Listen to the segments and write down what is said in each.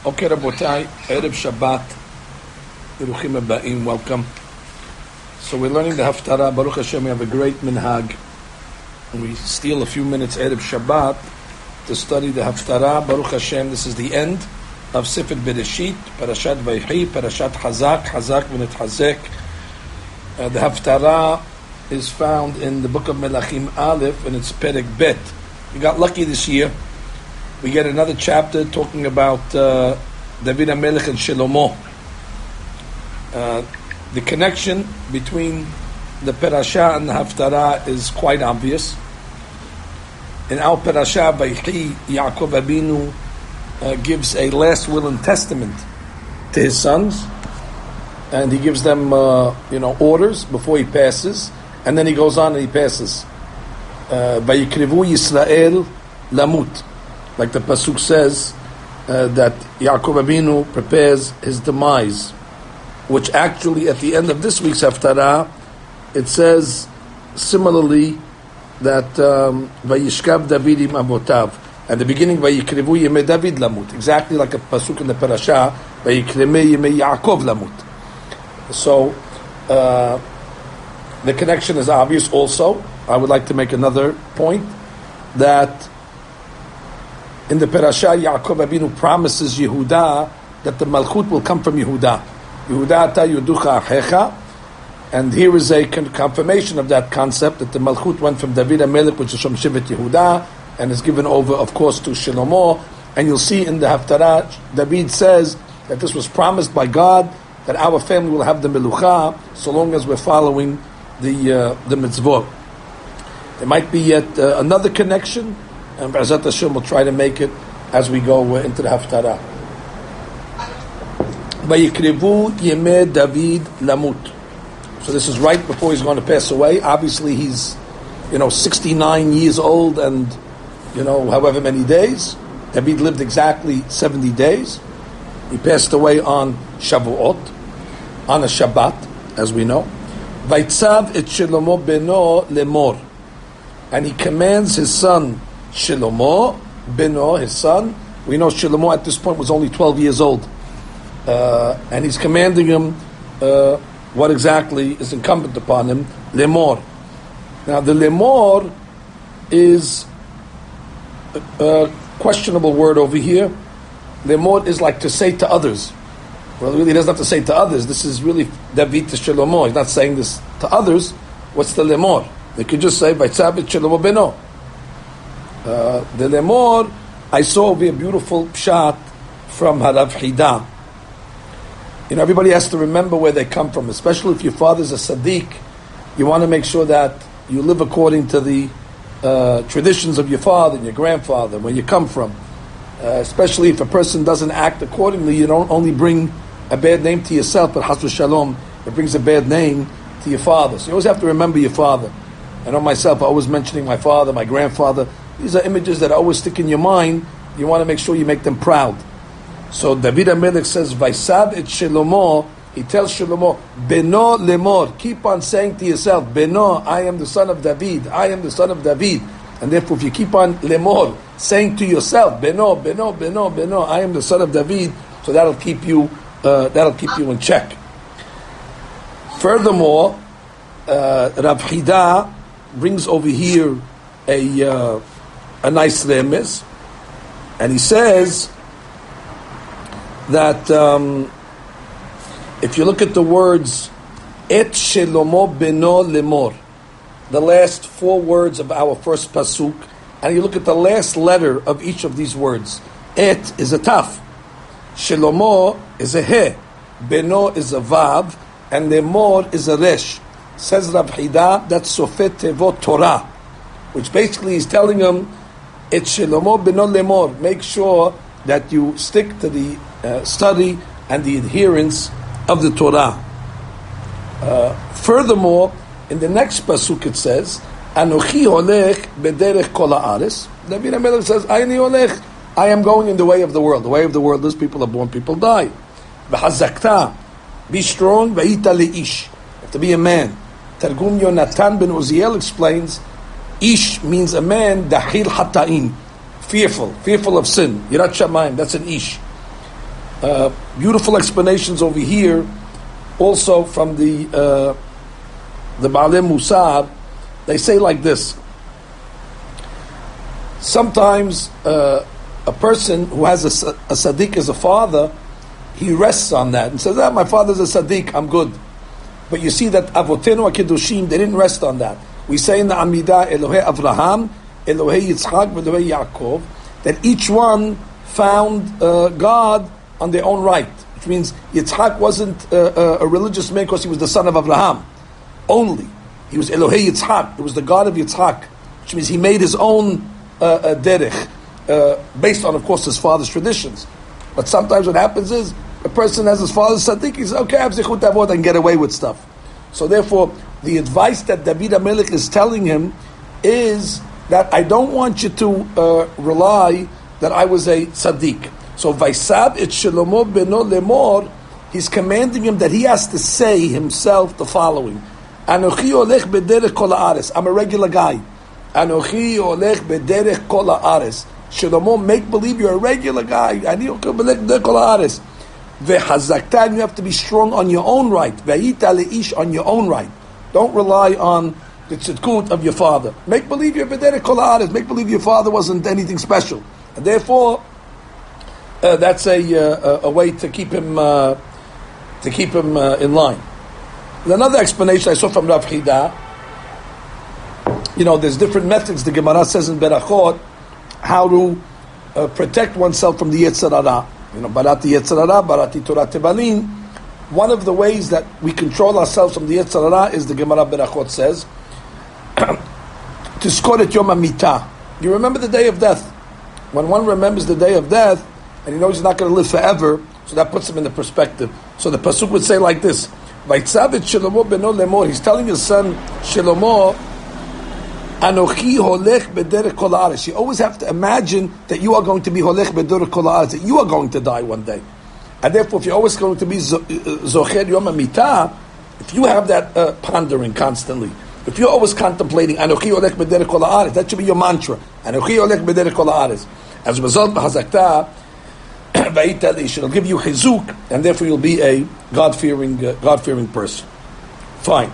Okay, Rabotai, Erev Shabbat, Yeruchim Aba'im, welcome. So we're learning the Haftarah. Baruch Hashem, we have a great minhag. And we steal a few minutes Erev Shabbat to study the Haftarah. Baruch Hashem, this is the end of Sefer Bereshit, Parashat Vayhi, Parashat Hazak, Hazak v'net Hazek. The Haftarah is found in the book of Melachim Aleph, and it's Perek Bet. We got lucky this year. We get another chapter talking about David HaMelech and Shlomo. The connection between the Parashah and the Haftarah is quite obvious. In our Parashah, Vayhi, Yaakov Abinu gives a last will and testament to his sons, and he gives them orders before he passes, and then he goes on and he passes. Vayikrivu Yisrael Lamut. Like the Pasuk says, that Yaakov Abinu prepares his demise, which actually at the end of this week's Haftarah, it says similarly that Vayishkav David im avotav. At the beginning, Vayikrivu Yemei David Lamut, exactly like a Pasuk in the Parashah, Vayikremei Yemei Yaakov Lamut. So the connection is obvious also. I would like to make another point, that in the Parashah, Yaakov Abinu promises Yehuda that the Malchut will come from Yehuda. Yehuda ata yuducha achecha. And here is a confirmation of that concept, that the Malchut went from David HaMelech, which is from Shevet Yehuda, and is given over, of course, to Shlomo. And you'll see in the Haftarah, David says that this was promised by God, that our family will have the Melucha, so long as we're following the mitzvot. There might be yet another connection, and B'ezrat Hashem will try to make it as we go into the Haftarah. Vayikrivu Yemei David Lamut. So this is right before he's going to pass away. Obviously he's, 69 years old and, however many days. David lived exactly 70 days. He passed away on Shavuot, on a Shabbat, as we know. Vaitzav et Shlomo beno lemor. And he commands his son Shlomo beno, his son. We know Shlomo at this point was only 12 years old. And he's commanding him what exactly is incumbent upon him, lemor. Now the lemor is a questionable word over here. Lemor is like to say to others. Well, really, he doesn't have to say to others. This is really David to Shlomo. He's not saying this to others. What's the lemor? They could just say, Vaitzav et Shlomo beno. The lemor, I saw over a beautiful pshat from Harav Hida. Everybody has to remember where they come from, especially if your father's a Sadiq. You want to make sure that you live according to the traditions of your father and your grandfather, where you come from. Especially if a person doesn't act accordingly, you don't only bring a bad name to yourself, but Hasbu Shalom, it brings a bad name to your father. So you always have to remember your father. I know myself, I always mentioning my father, my grandfather. These are images that always stick in your mind. You want to make sure you make them proud. So David HaMelech says, Vaisav et Shlomo, he tells Shlomo, Beno lemor, keep on saying to yourself, Beno, I am the son of David, I am the son of David. And therefore, if you keep on lemor, saying to yourself, Beno, Beno, Beno, Beno, I am the son of David, so that'll keep you in check. Furthermore, Rav Hida brings over here a nice remez, and he says that if you look at the words Et Shlomo beno lemor, the last four words of our first pasuk, and you look at the last letter of each of these words, Et is a taf, Shlomo is a he, beno is a vav, and lemor is a resh. Says Rav Hida, that's Sofet Tevot Torah, which basically is telling him, Et Shlomo beno lemor, make sure that you stick to the study and the adherence of the Torah. Furthermore, in the next pasuk it says, Anochi holech bederech kol haaretz. David HaMelech says, Ani holech, I am going in the way of the world. The way of the world is people are born, people die. V'hazakta, be strong, v'hita leish, you have to be a man. Targum Yonatan ben Uziel explains, Ish means a man, dahil hata'in, fearful of sin. Yirat Shamayim, that's an ish. Beautiful explanations over here, also from the Baalei Musar. They say like this: sometimes a person who has a tzaddik as a father, he rests on that and says, my father's a tzaddik, I'm good. But you see that Avotenu HaKedoshim, they didn't rest on that. We say in the Amidah, Elohei Avraham, Elohei Yitzchak, Elohei Yaakov, that each one found God on their own right. Which means Yitzchak wasn't a religious man because he was the son of Avraham only. He was Elohei Yitzchak. It was the God of Yitzchak, which means he made his own derech, based on, of course, his father's traditions. But sometimes what happens is, a person has his father's tzaddik, he says, okay, I have zichut avot, I can get away with stuff. So therefore, the advice that David HaMelech is telling him is that I don't want you to rely that I was a tzaddik. So Vaisab et Shlomo beno lemor, he's commanding him that he has to say himself the following: Anochi olech bederech kol haaretz. I'm a regular guy. Anochi olech bederech kol haaretz. Shlomo, make believe you're a regular guy. Ani olech bederech kol haaretz. Vehazakta, you have to be strong on your own right. Ve'ita leish, on your own right. Don't rely on the tzidkut of your father. Make believe you're bederech kol haaretz. Make believe your father wasn't anything special, and therefore that's a way to keep him in line. Another explanation I saw from Rav Chida. There's different methods. The Gemara says in Berachot how to protect oneself from the Yetzer Hara. Barati Yetzer Hara, Barati Torah Tebalin. One of the ways that we control ourselves from the Yetzer Hara is the Gemara Berachot says to score at Yom HaMitah. You remember the day of death. When one remembers the day of death, and he knows he's not going to live forever, so that puts him in the perspective. So the pasuk would say like this: Vaitzavet Shlomo beno lemor. He's telling his son Shlomo, Anochi holech bederech kol haaretz. You always have to imagine that you are going to be holech bederech kol haaretz, that you are going to die one day, and therefore, if you're always going to be zocher yom hamitah, if you have that pondering constantly, if you're always contemplating Anochi holech bederech kol haaretz, that should be your mantra. Anochi holech bederech kol haaretz. As a result, Hazakta. It'll give you chizuk, and therefore you'll be a God-fearing person. Fine.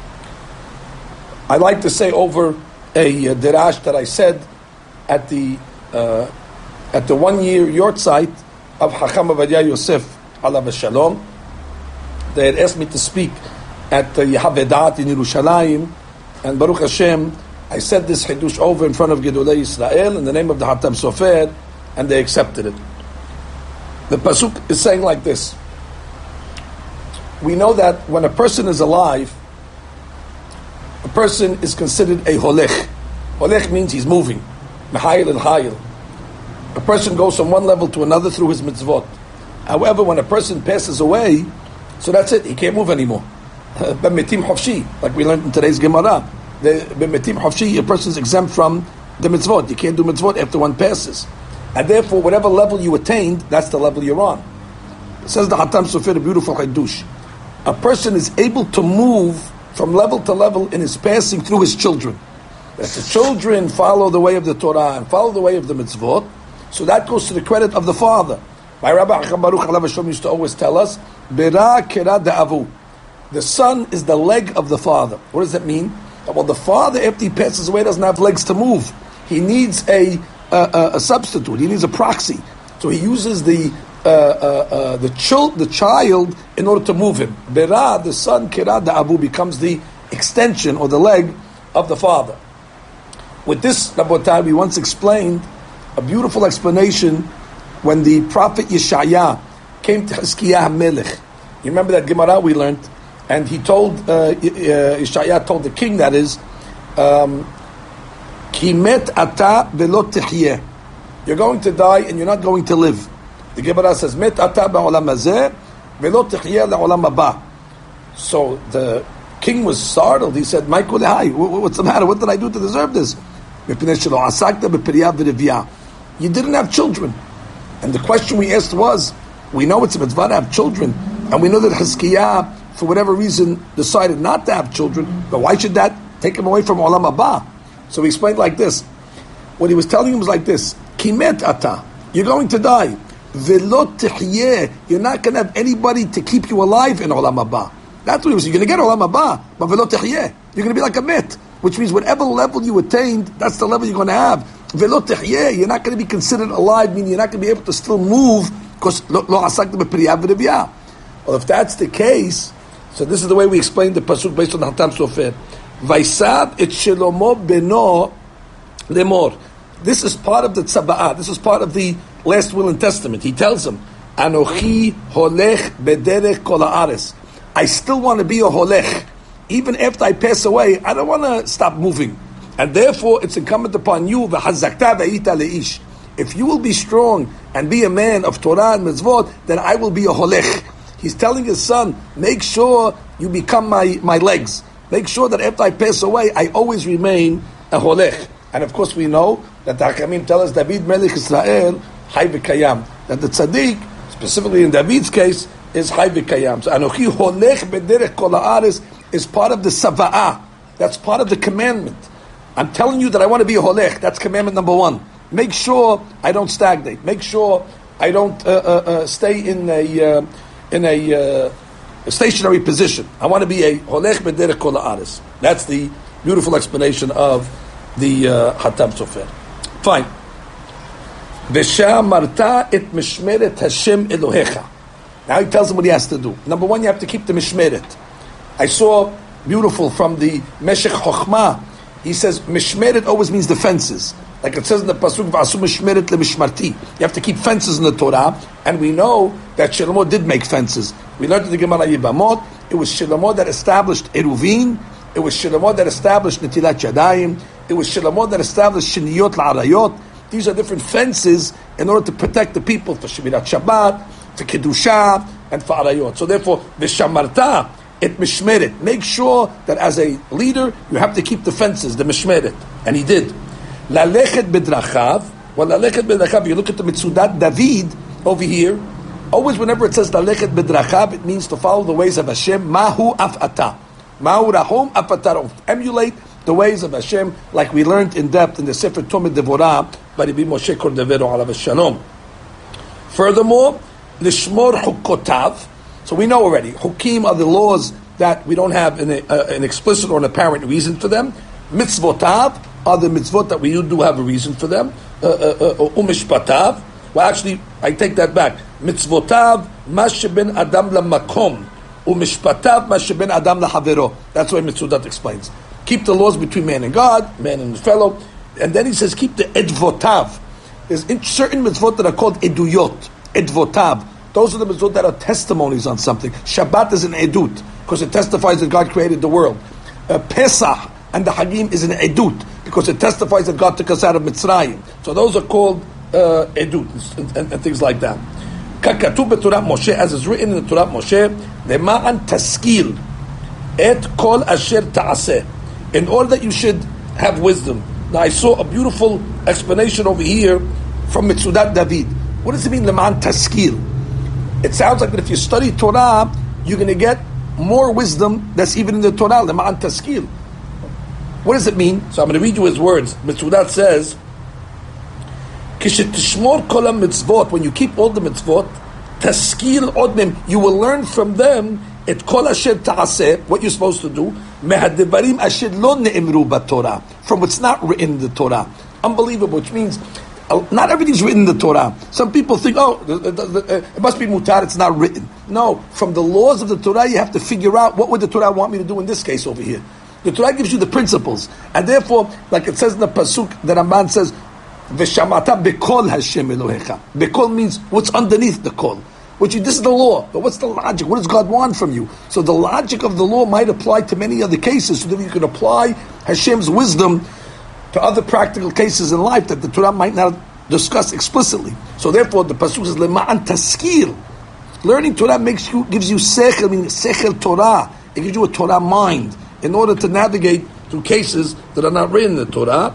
I like to say over a derash that I said at the 1 year yortzeit of Chacham Ovadia Yosef alav shalom. They had asked me to speak at Yehavedat in Yerushalayim, and Baruch Hashem, I said this chidush over in front of Gedolei Yisrael in the name of the Hatam Sofer, and they accepted it. The pasuk is saying like this: we know that when a person is alive, a person is considered a holech. Holech means he's moving. Mehayil and hayil. A person goes from one level to another through his mitzvot. However, when a person passes away, so that's it, he can't move anymore. B'metim hofshi, like we learned in today's Gemara. B'metim hofshi, a person is exempt from the mitzvot. You can't do mitzvot after one passes. And therefore, whatever level you attained, that's the level you're on. It says the Hatam Sofer, a beautiful chidush. A person is able to move from level to level in his passing through his children. That the children follow the way of the Torah and follow the way of the mitzvot, so that goes to the credit of the father. My Rabbi Acham Baruch Alav Hashem used to always tell us, Bera kera da'avu. The son is the leg of the father. What does that mean? Well, the father, after he passes away, doesn't have legs to move. He needs a substitute. He needs a proxy. So he uses the child in order to move him. Bera, the son, kera da'avu, becomes the extension or the leg of the father. With this, Rabotai, we once explained a beautiful explanation when the prophet Yeshaya came to Chizkiah HaMelech. You remember that Gemara we learned? And he told, Yeshaya told the king, that is, Ki met ata velo tihyeh. You're going to die and you're not going to live. The Gemara says, Met ata ba'olam hazeh velo tihyeh la'olam haba. So the king was startled. He said, Michael, what's the matter? What did I do to deserve this? You didn't have children. And the question we asked was, we know it's a mitzvah to have children, and we know that Chizkiah, for whatever reason, decided not to have children, but why should that take him away from Olam Haba? So he explained like this. What he was telling him was like this: Kimet ata, you're going to die. Velo tihyeh. You're not going to have anybody to keep you alive in Olam Haba. That's what he was. You're going to get Olam Haba, but velo tihyeh. You're going to be like a mit, which means whatever level you attained, that's the level you're going to have. Velo tihyeh. You're not going to be considered alive, meaning you're not going to be able to still move because lo asakta b'priyah v'riviyah. Well, if that's the case, so this is the way we explain the pasuk based on the Hatam Sofer. Vaisab et Shlomo beno lemor. This is part of the tzaba'ah. This is part of the last will and testament. He tells him, Anochi holech bederech kol haaretz. I still want to be a holech. Even after I pass away, I don't want to stop moving. And therefore, it's incumbent upon you, v'hazakta v'ita leish. If you will be strong and be a man of Torah and mitzvot, then I will be a holech. He's telling his son, make sure you become my legs. Make sure that after I pass away, I always remain a holech. And of course we know that the Hakamim tell us David Melech Israel, Hay v'kayam. That the tzaddik, specifically in David's case, is Hay v'kayam. So Anochi holech b'derech kol haaretz is part of the sava'ah. That's part of the commandment. I'm telling you that I want to be a holech. That's commandment number 1. Make sure I don't stagnate. Make sure I don't stay in a stationary position. I want to be a holech b'derech kol haaretz. That's the beautiful explanation of the Hatam Sofer. Fine. V'shamarta et mishmeret Hashem Elohecha. Now he tells him what he has to do. Number 1, you have to keep the mishmeret. I saw beautiful from the Meshech Chochmah. He says mishmeret always means the fences. Like it says in the pasuk, "V'asu mishmeret leMishmarti." You have to keep fences in the Torah, and we know that Shlomo did make fences. We learned in the Gemara Yibamot. It was Shlomo that established Eruvin. It was Shlomo that established Netilat Yadayim. It was Shlomo that established Shiniyot La'arayot. These are different fences in order to protect the people for Shemirat Shabbat, for Kedusha, and for Arayot. So therefore, V'shamarta et mishmeret. Make sure that as a leader, you have to keep the fences, the mishmeret. And he did. Lalechet bedrachav. Well, lalechet bedrachav, you look at the Mitzudat David over here, always whenever it says lalechet bedrachav, it means to follow the ways of Hashem. Mahu afata. Mahu rahom afataro. Emulate the ways of Hashem, like we learned in depth in the Sefer Tomed Devorah by Rabbi Moshe Cordovero alav shalom. Furthermore, lishmor hukotav. So we know already, hukim are the laws that we don't have an explicit or an apparent reason for them. Mitzvotav are the mitzvot that we do have a reason for them. Umishpatav. Well, actually, I take that back. Mitzvotav mashe ben adam lamakom. Umishpatav mashe ben adam lahavero. That's why Mitzudat explains. Keep the laws between man and God, man and his fellow. And then he says, keep the edvotav. There's certain mitzvot that are called eduyot. Edvotav. Those are the mitzvot that are testimonies on something. Shabbat is an edut, because it testifies that God created the world. Pesach and the Hagim is an edut, because it testifies that God took us out of Mitzrayim. So those are called edut and things like that. Kakatu beTorah Moshe, as is written in the Torah Moshe, lema'an taskil et kol asher ta'aseh, in order that you should have wisdom. Now I saw a beautiful explanation over here from Mitzudat David. What does it mean, lema'an taskil? It sounds like that if you study Torah, you're going to get more wisdom that's even in the Torah, lema'an taskil. What does it mean? So I'm going to read you his words. Mitzudat says, Kishetishmor kol mitzvot, when you keep all the mitzvot, taskil odnem, you will learn from them et kol asher ta'aseh, what you're supposed to do, mehadevarim asher lo ne'emru b'Torah, from what's not written in the Torah. Unbelievable, which means not everything's written in the Torah. Some people think, it must be mutar, it's not written. No, from the laws of the Torah, you have to figure out what would the Torah want me to do in this case over here. The Torah gives you the principles, and therefore, like it says in the pasuk, the Ramban says, "V'shamata bekol Hashem Elohecha." Bekol means what's underneath the kol. This is the law, but what's the logic? What does God want from you? So the logic of the law might apply to many other cases, so that you can apply Hashem's wisdom to other practical cases in life that the Torah might not discuss explicitly. So therefore, the pasuk says lema'an taskil. Learning Torah gives you sechel, meaning sechel Torah. It gives you a Torah mind in order to navigate through cases that are not written in the Torah.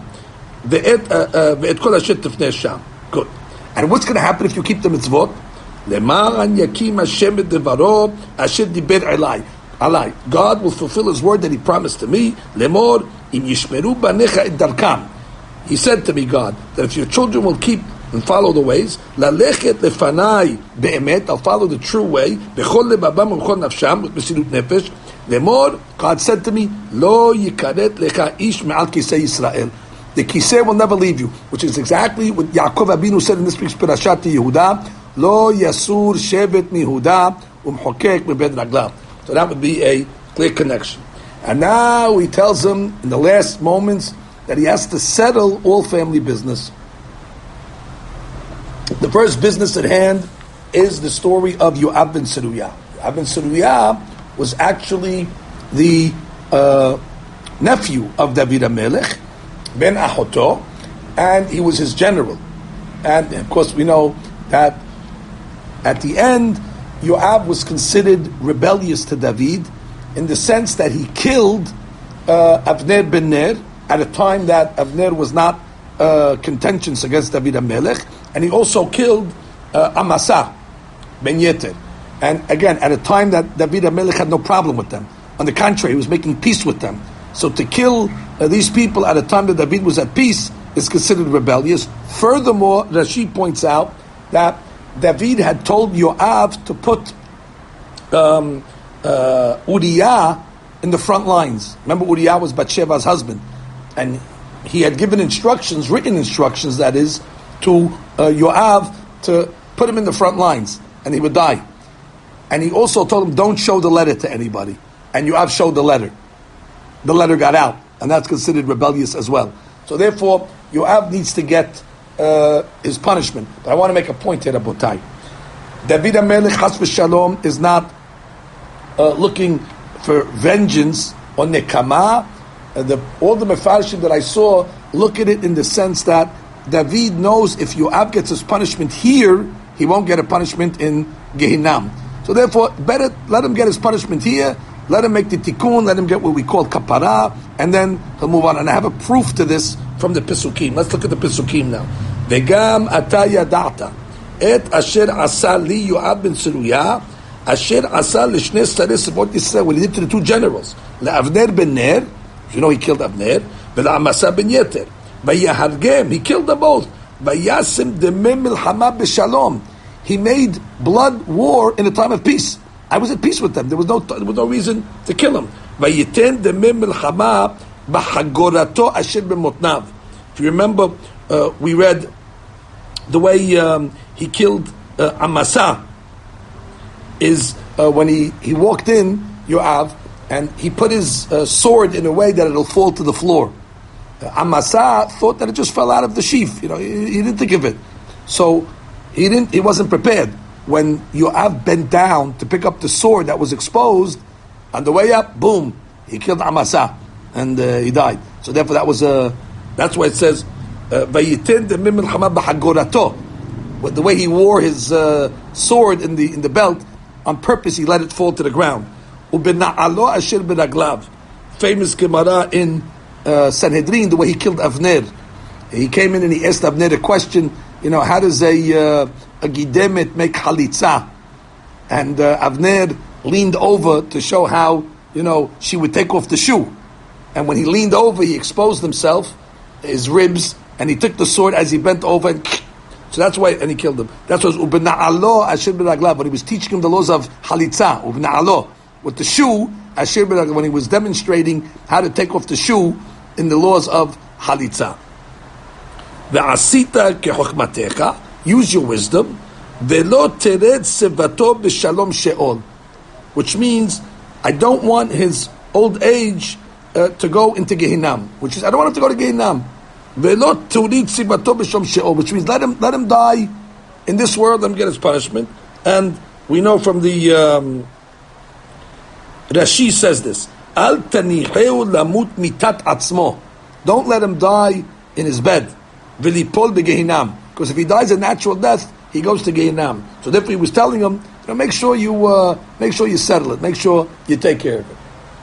Ve'et kol asher tifnei sham. Good. And what's going to happen if you keep the mitzvot? Lema'an yakim Hashem et devaro asher diber alai. God will fulfill His word that He promised to me. Lemor im yishmeru banecha et darkam. He said to me, God, that if your children will keep and follow the ways. Lalechet lefanai be'emet, I'll follow the true way. Bechol lebabam u'bechol nafsham, with mesilut nefesh. Lemor, God said to me, Lo yikaret lecha ish me'al kisei Yisrael. The kisei will never leave you, which is exactly what Yaakov Abinu said in this week's Parashat Yehuda. Lo yasur shevet mihuda umchokek mebed raglav. So that would be a clear connection. And now he tells him in the last moments that he has to settle all family business. The first business at hand is the story of Yoav ben Tzruya. Yoav ben Tzruya was actually the nephew of David HaMelech, ben Achoto, and he was his general. And of course we know that at the end, Yoav was considered rebellious to David in the sense that he killed Avner ben Ner at a time that Avner was not contentious against David HaMelech, and he also killed Amasa ben Yeter. And again, at a time that David HaMelech had no problem with them. On the contrary, he was making peace with them. So to kill these people at a time that David was at peace is considered rebellious. Furthermore, Rashi points out that David had told Yoav to put Uriah in the front lines. Remember, Uriah was Bathsheba's husband, and he had given instructions, written instructions, that is, to Yoav to put him in the front lines, and he would die. And he also told him, don't show the letter to anybody. And Yoav showed the letter. The letter got out, and that's considered rebellious as well. So therefore, Yoav needs to get his punishment. But I want to make a point here, Rabotai. David HaMelech, Chas v'Shalom, is not looking for vengeance or nekama. All the mefarshim that I saw look at it in the sense that David knows if Yoav gets his punishment here, he won't get a punishment in Gehinnom. So therefore, better let him get his punishment here, let him make the tikkun, let him get what we call kapara, and then he'll move on. And I have a proof to this from the Pesukim. Let's look at the Pesukim now. Vegam ata yadata et asher asa li Yoav ben Tzruya asher asa l'shnei sarei tzvot Yisrael, what he did to the two generals, le'Avner ben Ner, you know he killed Avner, ve'la'Amasa ben Yeter, vayahargem, he killed them both, vayasim demei milchama b'shalom, he made blood war in a time of peace. I was at peace with them. There was no reason to kill him. Vayiten demei milchama b'chagorato asher b'motnav. If you remember, we read the way he killed Amasa is when he walked in Yoav and he put his sword in a way that it'll fall to the floor. Amasa thought that it just fell out of the sheath. He didn't think of it, so he wasn't prepared. When Yoav bent down to pick up the sword that was exposed, on the way up, boom, he killed Amasa and he died. So therefore, that's why it says Vayitin demei milchama b'chagorato. With the way he wore his sword in the belt, on purpose he let it fall to the ground. Ubena'alo asher beraglav. Famous Gemara in Sanhedrin, the way he killed Avner. He came in and he asked Avner a question. How does a gidemet make halitza? And Avner leaned over to show how she would take off the shoe. And when he leaned over, he exposed himself, his ribs, and he took the sword as he bent over, and so that's why, and he killed him. That's why ubena'alo asher beraglav. But he was teaching him the laws of halitza, ubena'alo, with the shoe asher beraglav, when he was demonstrating how to take off the shoe in the laws of halitza. Ve'asita kechochmatecha, use your wisdom. Ve'lo tered sevato b'shalom sheol, which means I don't want his old age to go into Gehinnom, which is I don't want him to go to Gehinnom. Ve'lo turid sevato b'shalom sheol, which means let him die in this world, let him get his punishment. And we know from the Rashi says this: Al taniheu lamut mitat atzmo. Don't let him die in his bed. V'lipol beGehinnom, because if he dies a natural death, he goes to Gehinnom. So therefore, he was telling him, make sure you settle it, make sure you take care of it.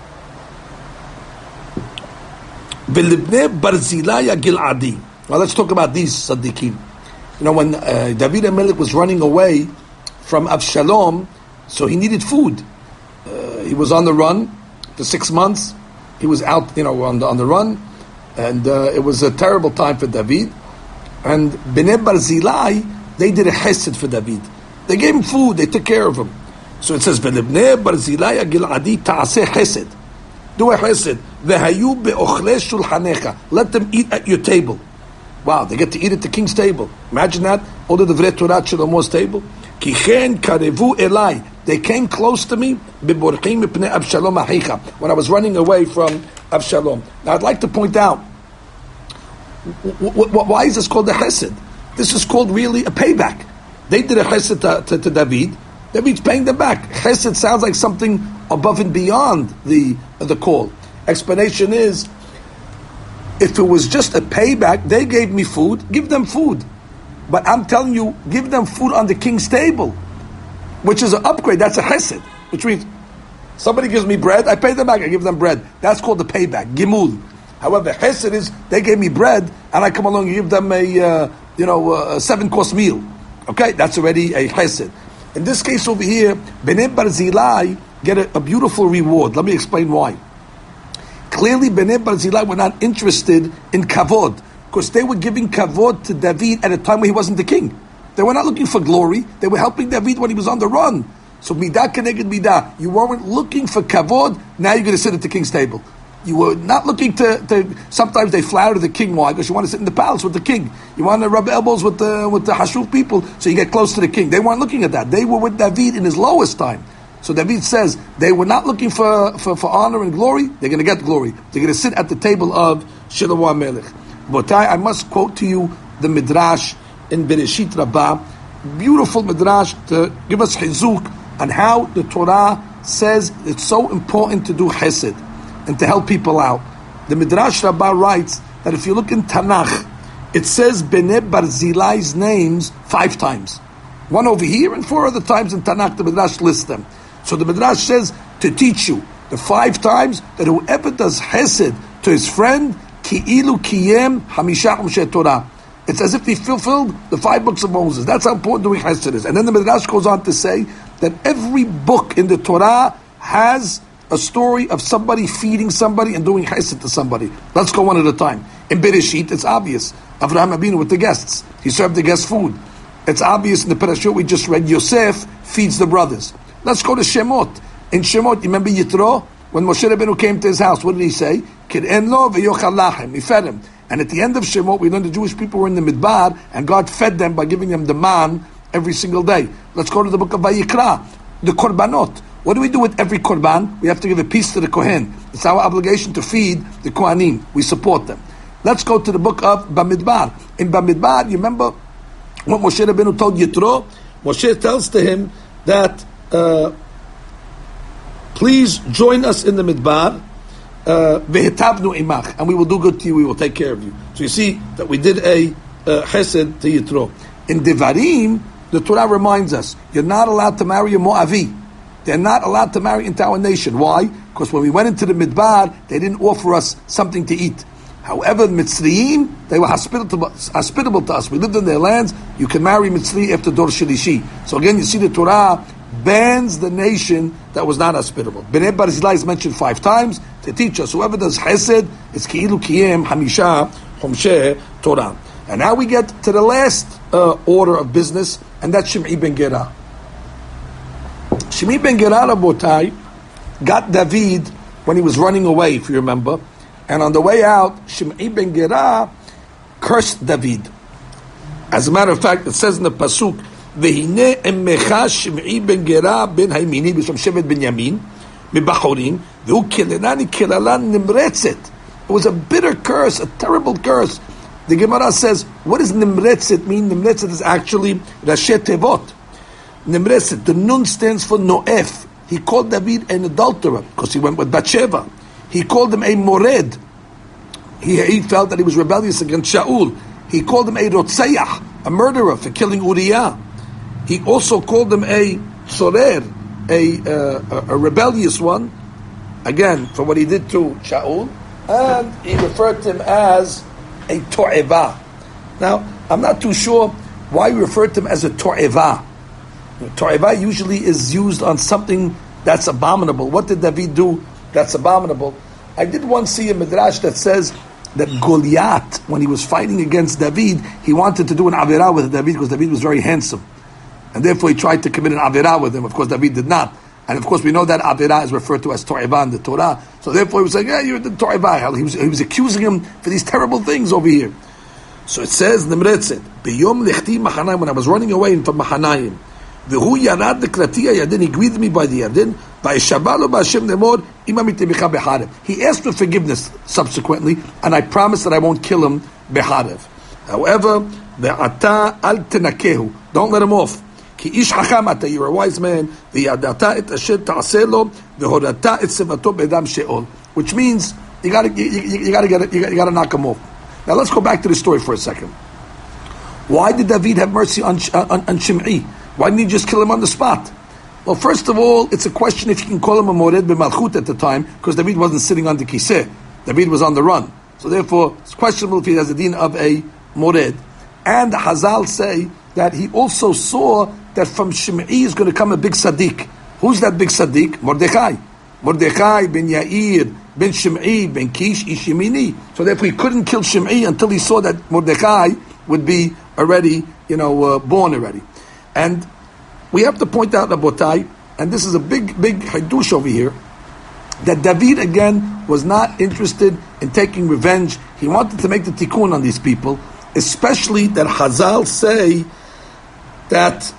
V'libnei Barzilai Giladi. Now let's talk about these Tzaddikim. When David HaMelech was running away from Avshalom, so he needed food. He was on the run for 6 months. He was out, on the run, and it was a terrible time for David. And Bnei Barzilai, they did a chesed for David. They gave him food, they took care of him. So it says, Bnei Barzilai Giladi ta'aseh chesed. Do a chesed. V'hayu be'ochle shulchanecha. Let them eat at your table. Wow, they get to eat at the king's table. Imagine that. All the Divrei Torah Shlomo's table. Ki chen karevu elai. They came close to me. Beborchim mipnei Avshalom achicha. When I was running away from Avshalom. Now I'd like to point out, why is this called a chesed? This is called really a payback. They did a chesed to David. David's paying them back. Chesed sounds like something above and beyond the call. Explanation is, if it was just a payback, they gave me food, give them food. But I'm telling you, give them food on the king's table, which is an upgrade. That's a chesed, which means somebody gives me bread, I pay them back, I give them bread. That's called the payback, gimul. However, chesed is, they gave me bread, and I come along and give them a 7-course meal. Okay, that's already a chesed. In this case over here, Bnei Barzilai get a beautiful reward. Let me explain why. Clearly, Bnei Barzilai were not interested in kavod, because they were giving kavod to David at a time where he wasn't the king. They were not looking for glory. They were helping David when he was on the run. So midah keneged midah. You weren't looking for kavod. Now you're going to sit at the king's table. You were not looking to. Sometimes they flatter the king. Why? Because you want to sit in the palace with the king. You want to rub elbows with the Hashuv people, so you get close to the king. They weren't looking at that. They were with David in his lowest time. So David says they were not looking for honor and glory. They're going to get glory. They're going to sit at the table of Shiloh HaMelech. But I must quote to you the Midrash in Bereshit Rabbah, beautiful Midrash to give us chizuk on how the Torah says it's so important to do chesed and to help people out. The Midrash Rabbah writes that if you look in Tanakh, it says Bnei Barzilai's names 5 times. One over here and 4 other times in Tanakh, the Midrash lists them. So the Midrash says to teach you the 5 times that whoever does chesed to his friend, Ki'ilu kiyem hamisha umshe Torah. It's as if he fulfilled the 5 books of Moses. That's how important doing chesed is. And then the Midrash goes on to say that every book in the Torah has a story of somebody feeding somebody and doing chesed to somebody. Let's go one at a time. In Bereshit, it's obvious. Avraham Avinu with the guests. He served the guests food. It's obvious in the parashah we just read, Yosef feeds the brothers. Let's go to Shemot. In Shemot, you remember Yitro? When Moshe Rabbeinu came to his house, what did he say? Kir'en lo v'yochal lachem. He fed him. And at the end of Shemot, we learned the Jewish people were in the Midbar, and God fed them by giving them the man every single day. Let's go to the book of Vayikra. The Korbanot. What do we do with every Korban? We have to give a piece to the Kohen. It's our obligation to feed the Kohanim. We support them. Let's go to the book of Bamidbar. In Bamidbar, you remember what Moshe Rabbeinu told Yitro? Moshe tells to him that please join us in the Midbar, ve'hitabnu imach, and we will do good to you, we will take care of you. So you see that we did a chesed to Yitro. In Devarim, the Torah reminds us, you're not allowed to marry a Moavi. They're not allowed to marry into our nation. Why? Because when we went into the Midbar, they didn't offer us something to eat. However, Mitzrayim, they were hospitable to us. We lived in their lands. You can marry Mitzri after Dor Shilishi. So again, you see the Torah bans the nation that was not hospitable. Bnei Barzilai is mentioned 5 times to teach us whoever does chesed, it's Ki'ilu Kiyem Hamisha Chomsheh Torah. And now we get to the last order of business, and that's Shimei ben Gera. Shimei ben Gera, Rabotai, got David when he was running away, if you remember. And on the way out, Shimei ben Gera cursed David. As a matter of fact, it says in the pasuk, "Vehine emecha Shimei ben Gera ben Haimini b'shem Shevet Binyamin mibachorim v'hu kilenani kilalan nimretzet." It was a bitter curse, a terrible curse. The Gemara says, what does nimretzet mean? Nimretzet is actually Rashi Tevot. Nimretzet, the nun stands for Noef. He called David an adulterer because he went with Bathsheba. He called him a mored. He felt that he was rebellious against Shaul. He called him a rotzayach, a murderer for killing Uriah. He also called him a tzorer, a rebellious one, again, for what he did to Shaul. And he referred to him as a to'eva. Now, I'm not too sure why he referred to him as a to'eva. To'eva usually is used on something that's abominable. What did David do that's abominable? I did once see a midrash that says that Goliath, when he was fighting against David, he wanted to do an avirah with David because David was very handsome. And therefore he tried to commit an avirah with him. Of course, David did not. And of course, we know that avirah is referred to as to'ivah in the Torah. So therefore he was saying, yeah, you're the to'ivah. He was accusing him for these terrible things over here. So it says, Nimretzet, B'yom lichti Machanayim, when I was running away from Machanayim, V'hu yarad l'krati Yadin, he greeted me by the Yadin, V'yishabalo b'Hashem lemor, ima mitemicha b'charev. He asked for forgiveness subsequently, and I promised that I won't kill him b'charev. However, Ve'ata al tenakehu, don't let him off. Ki ish chacham ata, you're a wise man, V'yadata et asher ta'aseh lo, V'hodata et sevato b'edam she'ol. Which means, you gotta knock him off. Now let's go back to the story for a second. Why did David have mercy on Shimei? Why didn't he just kill him on the spot? Well, first of all, it's a question if you can call him a mored b'malchut at the time, because David wasn't sitting on the kiseh. David was on the run. So therefore, it's questionable if he has the deen of a mored. And the Hazal say that he also saw that from Shimei is going to come a big tzaddik. Who's that big tzaddik? Mordechai. Mordechai ben Yair, ben Shimei, ben Kish, Ishimini. So therefore he couldn't kill Shimei until he saw that Mordechai would be already, born already. And we have to point out, Rabotai, and this is a big hadush over here, that David again was not interested in taking revenge. He wanted to make the tikkun on these people, especially that Hazal say that,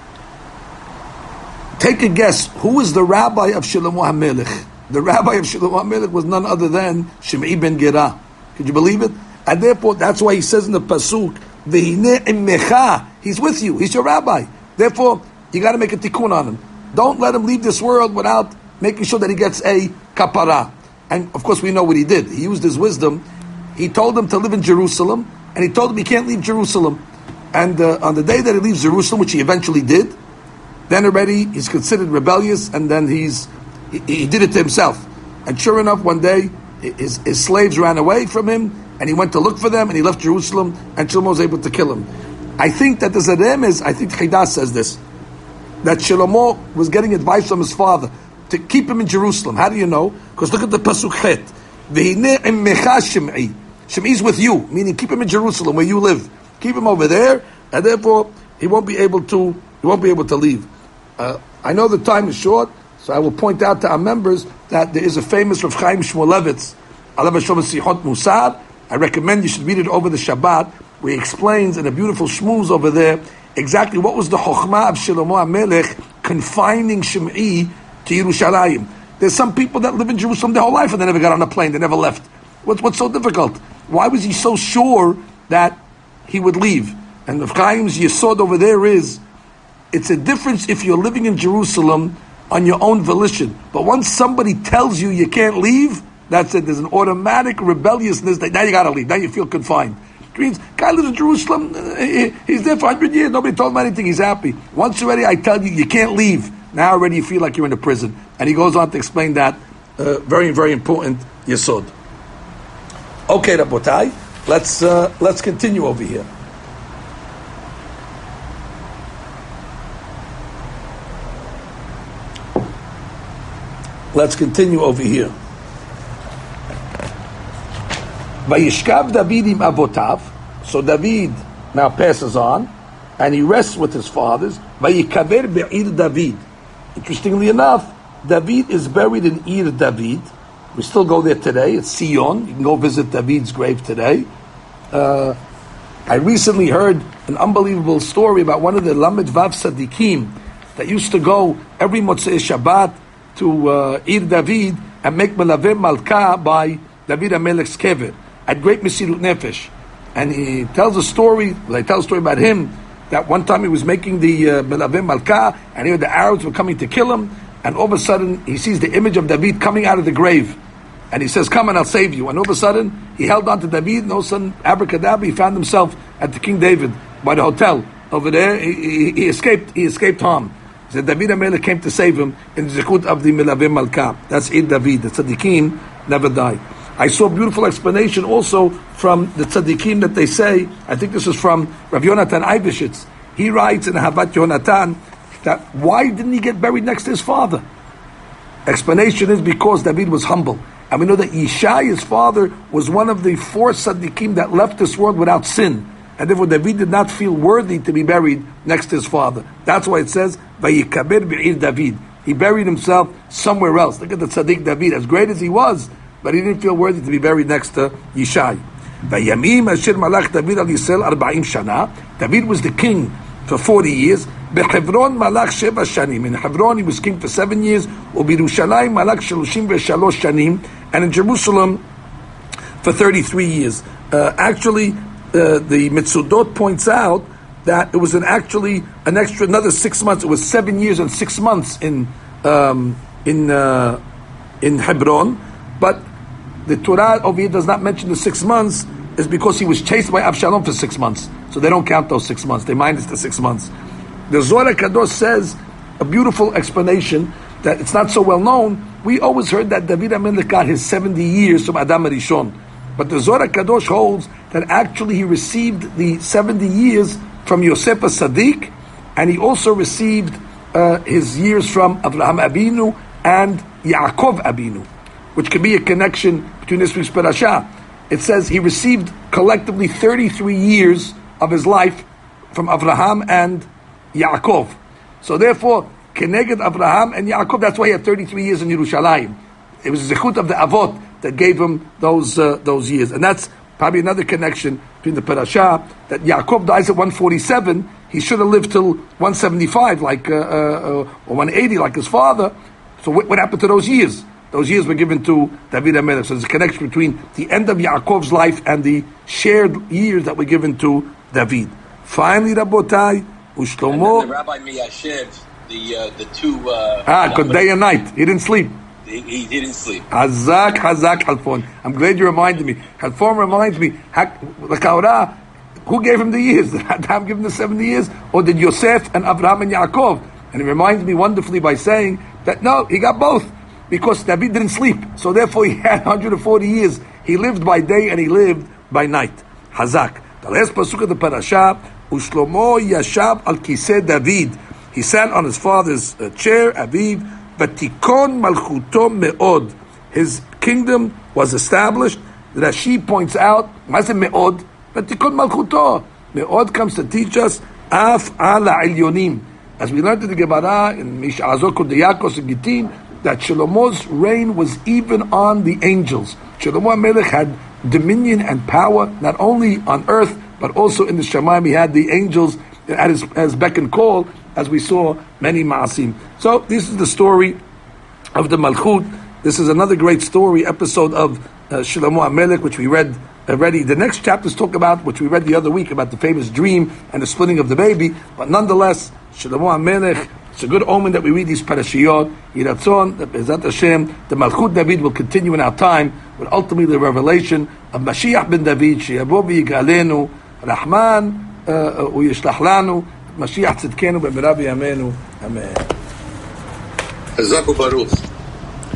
take a guess, who is the rabbi of Shlomo HaMelech? The rabbi of Shlomo HaMelech was none other than Shimei ben Gera. Could you believe it? And therefore, that's why he says in the pasuk, V'hineh immecha, he's with you, he's your rabbi. Therefore, you got to make a tikkun on him. Don't let him leave this world without making sure that he gets a kapara. And of course, we know what he did. He used his wisdom. He told him to live in Jerusalem, and he told him he can't leave Jerusalem. And on the day that he leaves Jerusalem, which he eventually did, then already he's considered rebellious, and then he did it to himself. And sure enough, one day his slaves ran away from him, and he went to look for them, and he left Jerusalem, and Shlomo was able to kill him. I think that there's a remez, I think Chidas says this, that Shlomo was getting advice from his father to keep him in Jerusalem. How do you know? Because look at the pasuk chet. V'hineh immecha Shimei. Shimei's with you, meaning keep him in Jerusalem where you live. Keep him over there, and therefore he won't be able to leave. I know the time is short, so I will point out to our members that there is a famous Rav Chaim Shmulevitz, Alav Hashem Sichot Musar. I recommend you should read it over the Shabbat, where he explains in a beautiful shmooze over there exactly what was the chokhmah of Shlomo HaMelech confining Shimei to Yerushalayim. There's some people that live in Jerusalem their whole life and they never got on a plane, they never left. What's so difficult? Why was he so sure that he would leave? And Rav Chaim's yesod over there is, it's a difference if you're living in Jerusalem on your own volition. But once somebody tells you you can't leave, that's it. There's an automatic rebelliousness that now you got to leave. Now you feel confined. It means guy lives in Jerusalem. He's there for 100 years. Nobody told him anything. He's happy. Once already, I tell you, you can't leave. Now already you feel like you're in a prison. And he goes on to explain that very, very important yesod. Okay, Rabotai, let's continue over here. Let's continue over here. Vayishkav David im avotav. So David now passes on, and he rests with his fathers. Vayikaver be'ir David. Interestingly enough, David is buried in Ir David. We still go there today. It's Sion. You can go visit David's grave today. I recently heard an unbelievable story about one of the Lamed Vav Sadiqim that used to go every Motzei Shabbat to Ir David and make Melaveh Malka by David HaMelech's kever at great Mesirut Nefesh. And he tells a story, they tell a story about him, that one time he was making the Melaveh Malka, and he heard the Arabs were coming to kill him, and all of a sudden he sees the image of David coming out of the grave. And he says, come and I'll save you. And all of a sudden, he held on to David, and all of a sudden, abracadabra, he found himself at the King David, by the hotel. Over there, he escaped harm. He said, David HaMelech came to save him in the Zikut of the Melaveh Malka. That's Ir David. The Tzaddikim never die. I saw a beautiful explanation also from the Tzaddikim that they say, I think this is from Rav Yonatan Eibeshitz. He writes in Havat Yonatan that why didn't he get buried next to his father? Explanation is because David was humble. And we know that Yishai, his father, was one of the 4 tzaddikim that left this world without sin. And therefore David did not feel worthy to be buried next to his father. That's why it says, Vayikaber Be'ir David. He buried himself somewhere else. Look at the tzaddik David, as great as he was, but he didn't feel worthy to be buried next to Yishai. Vayamim asher malach David al Yisrael 40 shana. David was the king for 40 years. Behebron malach 7 shanim. In Hebron he was king for 7 years. Ubirushalayim malach 33 shanim. And in Jerusalem for 33 years. Actually, the Mitzudot points out that it was another 6 months. It was 7 years and 6 months in Hebron, but the Torah over here does not mention the 6 months, is because he was chased by Absalom for 6 months. So they don't count those 6 months. They minus the 6 months. The Zohar Kadosh says a beautiful explanation that it's not so well known. We always heard that David HaMelech got his 70 years from Adam HaRishon. But the Zohar Kadosh holds that actually he received the 70 years from Yosef HaSadiq, and he also received his years from Avraham Abinu and Yaakov Abinu, which could be a connection between this week's parasha. It says he received collectively 33 years of his life from Avraham and Yaakov. So therefore, Keneged Avraham and Yaakov, that's why he had 33 years in Yerushalayim. It was the zechut of the Avot that gave him those years. And that's probably another connection between the parasha, that Yaakov dies at 147, he should have lived till 175, or 180, like his father. So what happened to those years? Those years were given to David HaMelech. So there's a connection between the end of Yaakov's life and the shared years that were given to David. Finally, Rabotai, Ushlomo. And the Rabbi Miyashev, the two... day and night. He didn't sleep. He didn't sleep. Hazak Halfon. I'm glad you reminded me. Halfon reminds me, the Kaura, who gave him the years? Did Adam give him the 70 years? Or did Yosef and Avraham and Yaakov? And he reminds me wonderfully by saying that no, he got both. Because David didn't sleep. So therefore he had 140 years. He lived by day and he lived by night. Hazak. The last pasuk of the parasha, Ushlomo Yashav al Kiseh David. He sat on his father's chair, Aviv, Vatikon Malchuto Me'od. His kingdom was established. Rashi points out, Maze Me'od? Vatikon Malchuto. Me'od comes to teach us, Af ala Elyonim. As we learned in the Gemara, in Mish'azot Kudeyakos and Gittin, that Shlomo's reign was even on the angels. Shlomo HaMelech had dominion and power, not only on earth, but also in the Shamayim. He had the angels at his beck and call, as we saw many Ma'asim. So this is the story of the Malchut. This is another great story, episode of Shlomo HaMelech, which we read already. The next chapters talk about, which we read the other week, about the famous dream and the splitting of the baby. But nonetheless, Shlomo HaMelech, it's a good omen that we read these parashiyot. Yiratzon, Be'ezrat Hashem, the Malchut David will continue in our time, with ultimately the revelation of Mashiach ben David, Sheyavo v'yigalenu, Rahman u'yishlach lanu, Mashiach tzidkenu b'mirav yameinu. Amen. Hazaku Baruch.